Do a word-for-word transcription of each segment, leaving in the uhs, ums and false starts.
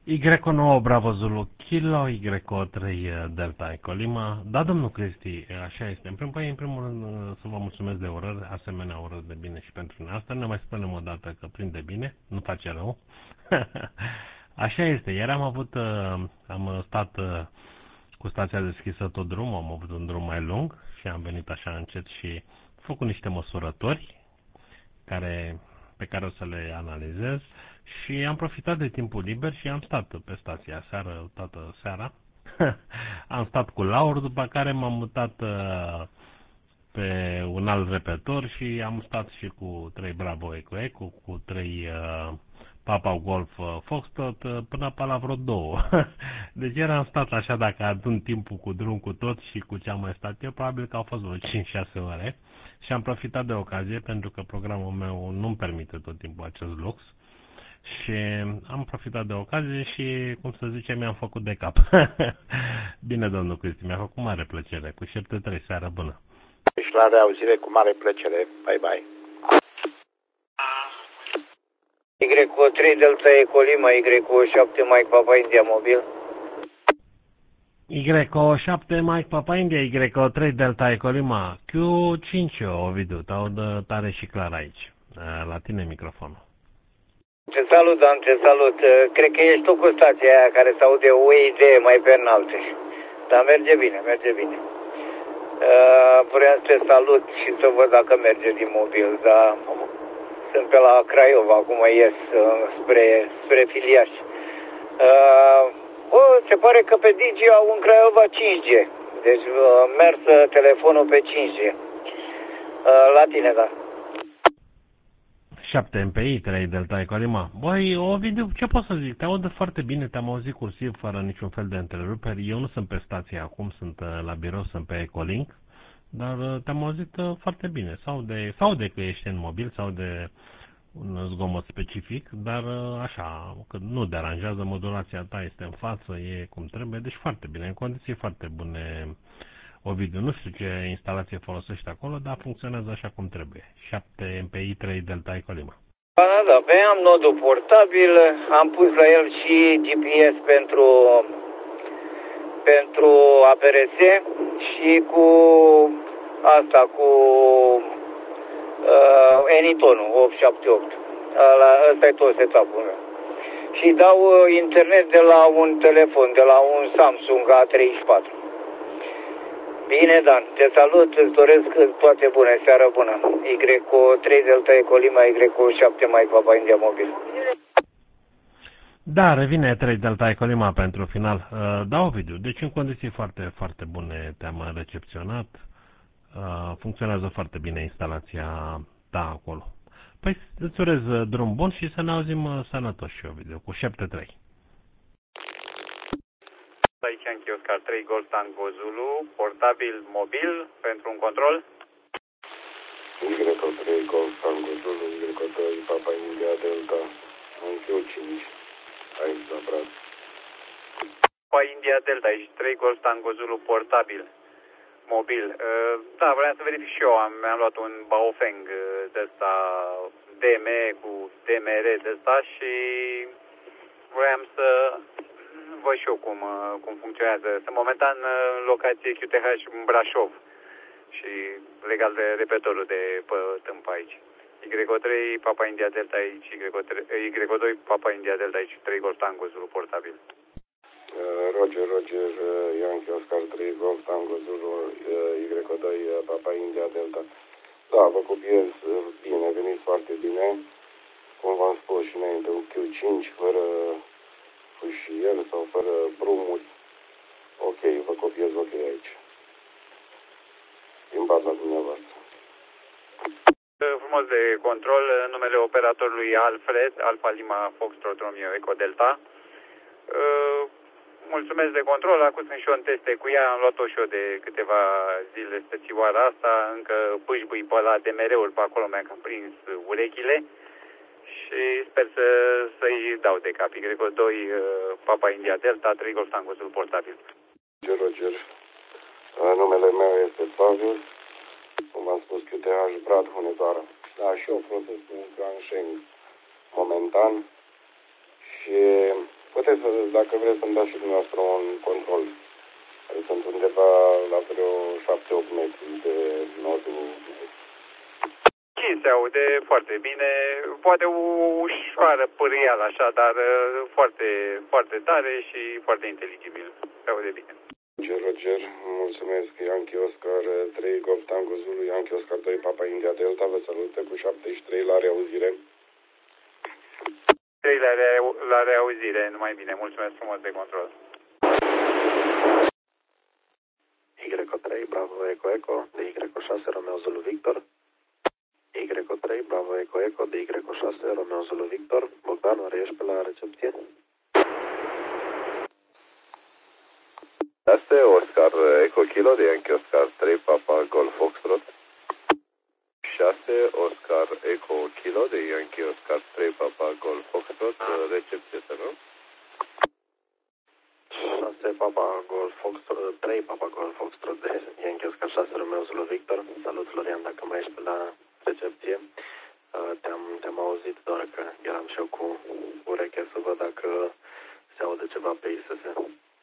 Y nouă Bravo Zulu Kilo, Y trei Delta Eco Lima. Da, domnul Cristi, așa este. În primul, în primul rând să vă mulțumesc de urări, asemenea urări de bine și pentru noastră. Ne mai spunem o dată că prinde bine, nu face rău. Așa este. Iar am avut, am stat cu stația deschisă tot drumul, am avut un drum mai lung și am venit așa încet și am făcut niște măsurători care, pe care o să le analizez. Și am profitat de timpul liber și am stat pe stația seară, toată seara. Am stat cu Laur, după care m-am mutat pe un alt repetor și am stat și cu trei Bravo Eco Eco, cu trei uh, Papa Golf uh, Foxtrot, uh, până pe la vreo două. Deci era am stat așa, dacă adun timpul cu drum cu tot și cu ce am mai stat eu, probabil că au fost vreo cinci șase ore. Și am profitat de ocazie, pentru că programul meu nu-mi permite tot timpul acest lux. Și am profitat de ocazie și, cum să zice, mi-am făcut de cap. Bine, domnul Cristi, mi-a făcut mare plăcere. Cu șapte trei, seară bună. Și la reauzire, cu mare plăcere. Bye, bye. Y trei Delta Eco Lima, Y șapte Mike Papa India mobil. Y șapte Mike Papa India, Y trei Delta Eco Lima. Q cinci, Ovidiu, te aud tare și clar aici. La tine microfonul. Te salut, Dan, te salut. Cred că ești tu cu stația aia care se aude U I D mai pe înalte. Dar merge bine, merge bine. Uh, vreau să te salut și să văd dacă merge din mobil, dar sunt pe la Craiova, acum ies uh, spre, spre Filiaș. Uh, bă, se pare că pe Digi au în Craiova cinci G. Deci uh, mers telefonul pe cinci G. Uh, la tine, da. șapte M P I, trei Delta Eco Lima. Băi, Ovidiu, ce pot să zic? Te aud foarte bine, te-am auzit cursiv, fără niciun fel de întreruperi. Eu nu sunt pe stație acum, sunt la birou, sunt pe Ecolink, dar te-am auzit foarte bine. Sau de, sau de că ești în mobil, sau de un zgomot specific, dar așa, că nu deranjează, modulația ta este în față, e cum trebuie, deci foarte bine, în condiții foarte bune. Ovidiu, nu știu ce instalație folosești acolo, dar funcționează așa cum trebuie. șapte M P I, trei Delta Eco Lima. Da, da, da. Pe am nodul portabil, am pus la el și G P S pentru, pentru A P R S și cu asta, cu uh, Anytonul opt șapte opt. Ăsta e tot setup-ul meu. Și dau internet de la un telefon, de la un Samsung A treizeci și patru. Bine, Dan, te salut, îți doresc toate bune, seară bună. Y trei Delta Eco Lima, Y șapte Mike Papa India mobil. Da, revine trei Delta Eco Lima pentru final. Da, Ovidiu, deci în condiții foarte, foarte bune te-am recepționat. Funcționează foarte bine instalația ta acolo. Păi îți urez drum bun și să ne auzim sănătoși, Ovidiu, cu șapte trei. Aici Yankee Oscar trei Golf Tango Zulu, portabil mobil pentru un control. Y trei Golf Tango Zulu, Y doi Papa India Delta, în Q cinci, aici la Brad. Papa India Delta, aici trei Golf Tango Zulu, portabil, mobil. Uh, da, vreau să verific și eu, am, mi-am luat un Baofeng de ăsta D M E cu D M R de ăsta și vreau să văd și eu cum, cum funcționează. Sunt momentan în locație Q T H în Brașov și legal de repetorul de pe tâmpa aici. Y trei Papa India Delta aici, Y doi Papa India Delta aici, trei Golf Tango Zulu portabil. Roger, Roger, Yankee Oscar trei Golf Tango Zulu, Y doi Papa India Delta. Da, vă copiez bine, veniți foarte bine. Cum v-am spus și înainte, un Q cinci fără fâșier sau fără brumuri. Ok, vă copiez ok aici. Din partea dumneavoastră. Frumos de control, numele operatorului Alfred, Alfa Lima Foxtrot Romeo Eco Delta. Mulțumesc de control, acum sunt și eu în teste cu ea, am luat-o și eu de câteva zile stățioara asta, încă bâșbâi pe la D M R-uri pe acolo, mi-am cam prins urechile. Și sper să, să-i dau de cap. Y doi Papa India Delta, trei Golf Tango Zulu portabil. Roger, Roger. Numele meu este Flavius. Cum v-am spus, Q T H Brad Hunedoara. Da, și eu folosesc un Cransheng momentan. Și puteți, dacă vreți, să-mi dați și dumneavoastră un control. Sunt undeva la vreo șapte opt metri de nodul. Se aude foarte bine, poate o ușoară pârială așa, dar foarte, foarte tare și foarte inteligibil. Se aude bine. Roger, Roger, mulțumesc. Yankee Oscar trei, Golf Tango Zulu, Yankee Oscar doi, Papa India Delta, vă salută cu șaptezeci și trei la reauzire. trei la, re la reauzire, numai bine. Mulțumesc frumos de control. Y trei, Bravo Eco Eco, de Y șase, Romeo Zulu Victor. Y trei, Bravo Eco Eco, de Y șase, Romeo Zulu Victor. Bogdan, oare ești pe la recepție? șase, Oscar Eco Kilo, de Yankee Oscar trei, Papa Golf Foxtrot. șase, Oscar Eco Kilo, de Yankee Oscar trei, Papa Golf Foxtrot. Recepție, să nu? șase, Papa Golf Foxtrot, trei, Papa Golf Foxtrot, de Yankee Oscar șase, Romeo Zulu Victor. Salut, Florian, dacă mai ești pe la recepție. Te-am te-am auzit, doar că eram și eu cu ureche să văd dacă se aude ceva pe I S S.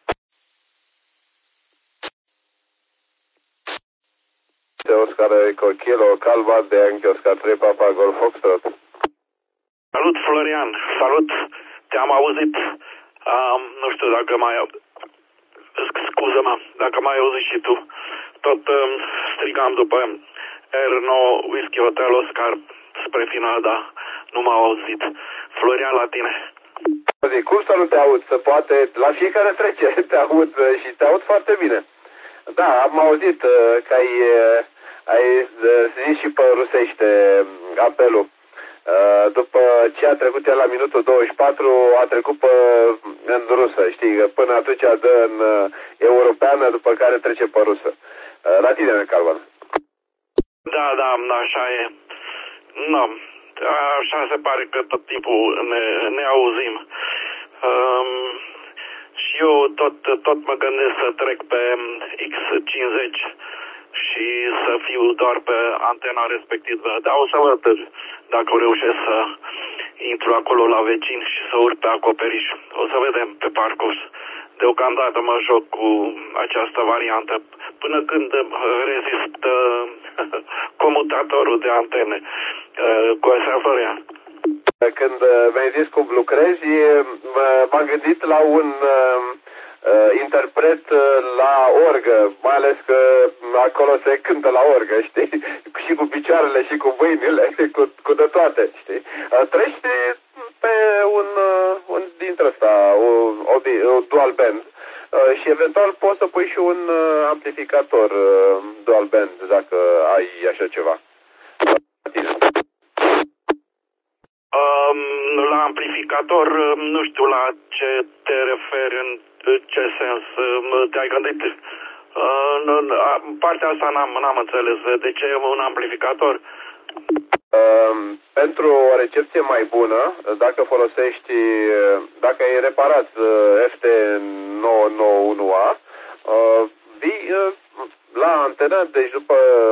Oscar Eco Kilo, Calva, de Yankee Oscar trei, Papa Golf Foxtrot. Salut, Florian, salut, te-am auzit, um, nu știu dacă mai, scuză-mă, dacă mai auzit și tu, tot um, strigam după R nouă Whisky Hotel Oscar spre final, dar nu m-au auzit. Florian, la tine. Cum să nu te aud? Se poate, la fiecare trecere te aud și te aud foarte bine. Da, am auzit că ai, ai zis și pe rusește apelul. După ce a trecut el la minutul douăzeci și patru, a trecut pe, în rusă, știi, până atunci dă în europeană, după care trece pe rusă. La tine, Calvan. Da, da, așa e. Nu, așa se pare că tot timpul ne, ne auzim. Um, și eu tot, tot mă gândesc să trec pe X cincizeci și să fiu doar pe antena respectivă. Dar o să văd dacă reușesc să intru acolo la vecin și să urc pe acoperiș. O să vedem pe parcurs. Deocamdată mă joc cu această variantă până când rezist uh, comutatorul de antene. Uh, cu asta, Florian. Când mi-ai zis cum lucrezi, m-am gândit la un uh, interpret la orgă, mai ales că acolo se cântă la orgă, știi? Și cu picioarele și cu mâinile, cu, cu de toate, știi? Treci pe un, un dintre ăsta, un, un dual band și eventual poți să pui și un amplificator dual band dacă ai așa ceva. Um, la amplificator, nu știu la ce te referi, în ce sens te-ai gândit. Uh, în partea asta n-am, n-am înțeles. De ce un amplificator? Uh, pentru o recepție mai bună, dacă folosești, dacă ai reparat F T nouă nouă unu A, uh, vii uh, la antenă, deci după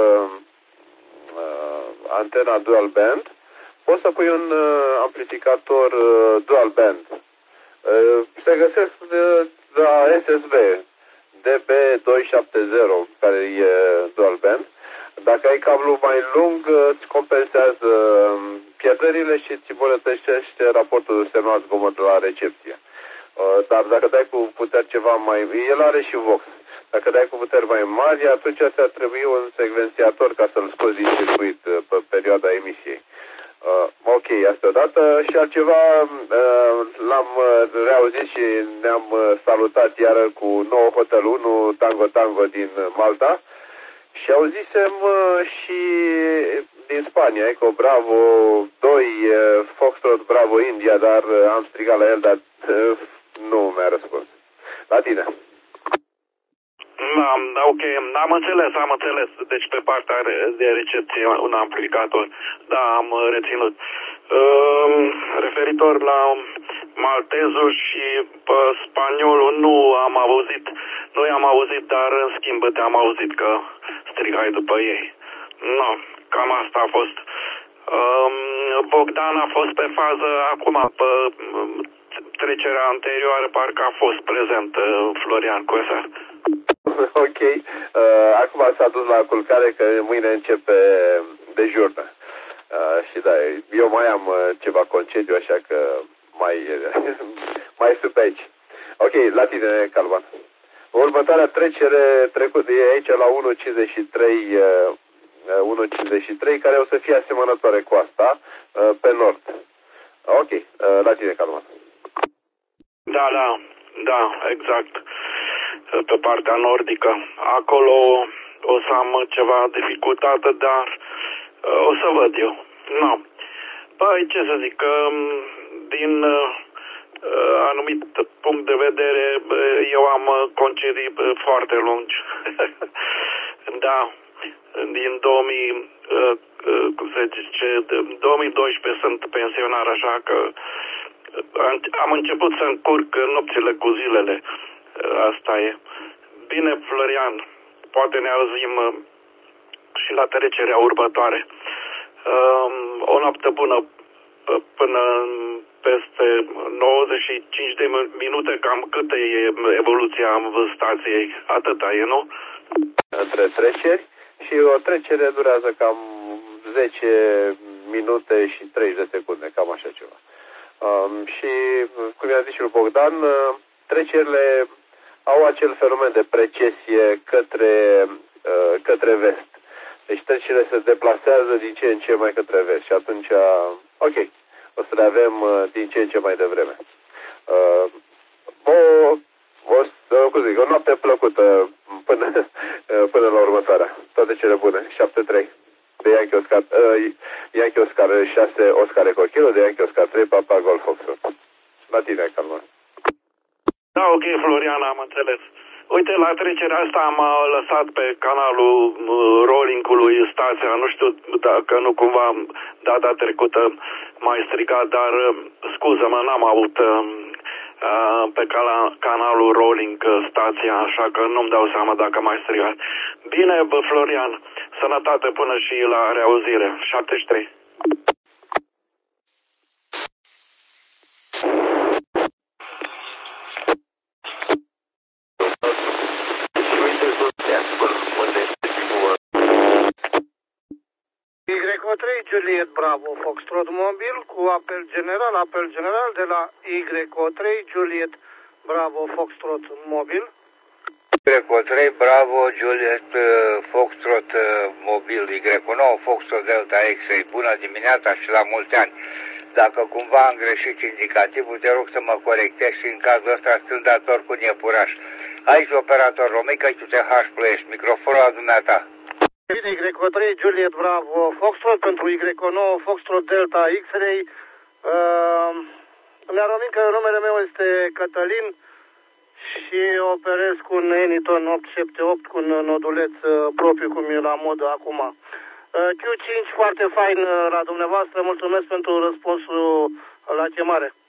uh, antena dual band, poți să pui un uh, amplificator uh, dual band. Uh, se găsesc de, de la S S B, D B doi șapte zero, care e dual band. Dacă ai cablu mai lung, îți compensează pierderile și îți îmbunătățește raportul semnal-zgomot la recepție. Uh, dar dacă dai cu puteri ceva mai... El are și Vox. Dacă dai cu puteri mai mari, atunci ar trebui un secvențiator ca să-l scoți din circuit pe perioada emisiei. Uh, ok, asta odată. Și altceva, uh, l-am reauzit și ne-am salutat iară cu nouă Hotel unu Tango Tango din Malta. Și auzisem uh, și din Spania, Eco Bravo doi, uh, Foxtrot Bravo India, dar uh, am strigat la el, dar uh, nu mi-a răspuns. La tine. Da, ok, am înțeles, am înțeles. Deci pe partea de recepție un amplificator. Da, am reținut. Uh, referitor la maltezul și pe spaniolul nu am auzit. Noi am auzit, dar în schimb te-am auzit că strigai după ei. No, cam asta a fost. Uh, Bogdan a fost pe fază acum pe trecerea anterioară parcă a fost prezent Florian Cosar. Ok. Uh, acum s-a dus la culcare că mâine începe dejurnă. Uh, și da, eu mai am uh, ceva concediu, așa că mai, mai sunt pe aici. Ok, la tine, Calvan. Următoarea trecere trecută e aici la unu cincizeci și trei, uh, unu cincizeci și trei, care o să fie asemănătoare cu asta, uh, pe nord. Ok, uh, la tine, Calvan. Da, da, da, exact. Pe partea nordică. Acolo o să am ceva dificultate, dar o să văd eu. No. Păi, ce să zic, din uh, anumit punct de vedere, eu am concedii foarte lungi. Da, din două mii, cum se zice, două mii doisprezece sunt pensionar, așa că am început să încurc nopțile cu zilele. Asta e. Bine, Florian, poate ne auzim și la trecerea următoare. O noapte bună până peste nouăzeci și cinci de minute, cam câtă e evoluția stației? Atâta e, nu? Între treceri și o trecere durează cam zece minute și treizeci de secunde, cam așa ceva. Um, și, cum i-a zis și lui Bogdan, trecerile au acel fenomen de precesie către, uh, către vest. Deci trecerile se deplasează din ce în ce mai către vest și atunci, ok, o să le avem uh, din ce în ce mai devreme. Uh, o, o, cum zic, o noapte plăcută până, uh, până la următoarea. Toate cele bune. șapte trei. De Yankee Oscar, uh, Yankee Oscar șase, Oscar Eco Kilo, de Yankee Oscar trei, Papa Golf Foxtrot. La tine, Calman. Da, ok, Florian, am înțeles. Uite, la trecerea asta am lăsat pe canalul uh, rolling-ului stația, nu știu dacă nu cumva data trecută m-ai strigat, dar uh, scuză-mă, n-am avut uh, uh, pe cala, canalul rolling uh, stația, așa că nu-mi dau seama dacă m-ai strigat. Bine, bă, Florian, sănătate până și la reauzire. șaptezeci și trei. Y trei Juliet Bravo Foxtrot mobil cu apel general, apel general de la Y trei Juliet Bravo Foxtrot mobil. Y trei Bravo Juliet Foxtrot mobil, Y nouă Foxtrot Delta X-ray. Bună dimineața și la mulți ani. Dacă cumva am greșit indicativul, te rog să mă corectezi și în cazul ăsta sunt dator cu iepuraș. Aici operator Romica, tu te H Plăiești, microfonul la dumneata. Bine, Y trei Juliet Bravo Foxtrot pentru Y nouă Foxtrot Delta X-ray. Uh, îmi aromin că numele meu este Cătălin și operez cu un Eniton opt șapte opt cu un noduleț uh, propriu cum e la modă acum. Uh, Q cinci foarte fain uh, la dumneavoastră, mulțumesc pentru răspunsul la chemare.